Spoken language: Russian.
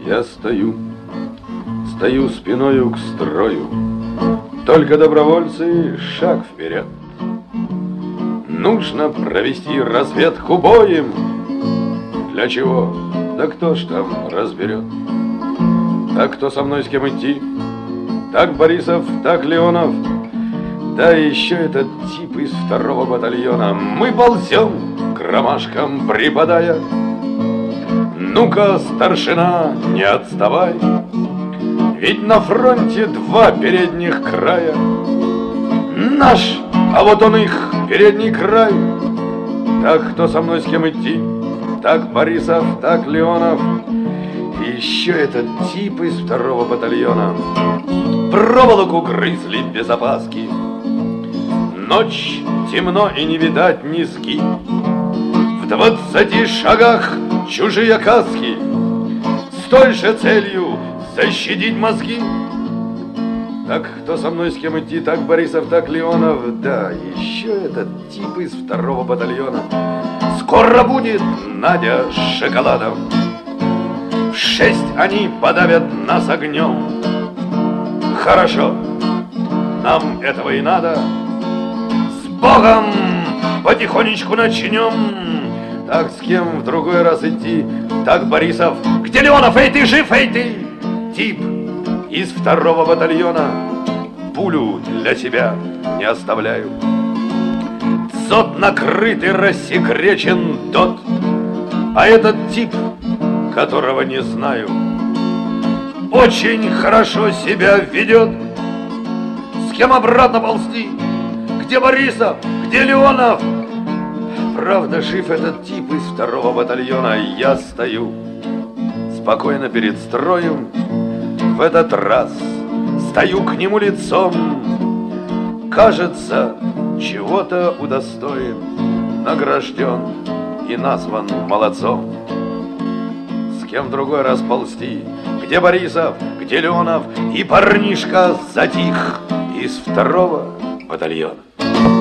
Я стою спиною к строю, только добровольцы шаг вперед. Нужно провести разведку боем. Для чего? Да кто ж там разберет? Так кто со мной с кем идти? Так Борисов, так Леонов, да еще этот тип из 2-го батальона. Мы ползем, к ромашкам припадая. Ну-ка, старшина, не отставай, ведь на фронте 2 передних края. Наш, а вот он их, передний край. Так кто со мной с кем идти? Так Борисов, так Леонов, и еще этот тип из 2-го батальона. Проволоку грызли без опаски. Ночь, темно и не видать низги. В 20 шагах чужие каски, с той же целью защитить мозги. Так кто со мной с кем идти? Так Борисов, так Леонов, да еще этот тип из 2-го батальона. Скоро будет Надя с шоколадом. В 6 они подавят нас огнем. Хорошо, нам этого и надо. С Богом потихонечку начнем. Так с кем в другой раз идти? Так Борисов. Где Леонов? Эй ты, жив, эй ты! Тип из 2-го батальона. Пулю для себя не оставляю. Дзот накрыт и рассекречен тот. А этот тип, которого не знаю, очень хорошо себя ведет. С кем обратно ползти? Где Борисов? Где Леонов? Правда, жив этот тип из 2-го батальона. Я стою спокойно перед строем. В этот раз стою к нему лицом. Кажется, чего-то удостоен, награжден и назван молодцом. С кем в другой раз ползти? Где Борисов? Где Леонов? И парнишка затих из 2-го батальона.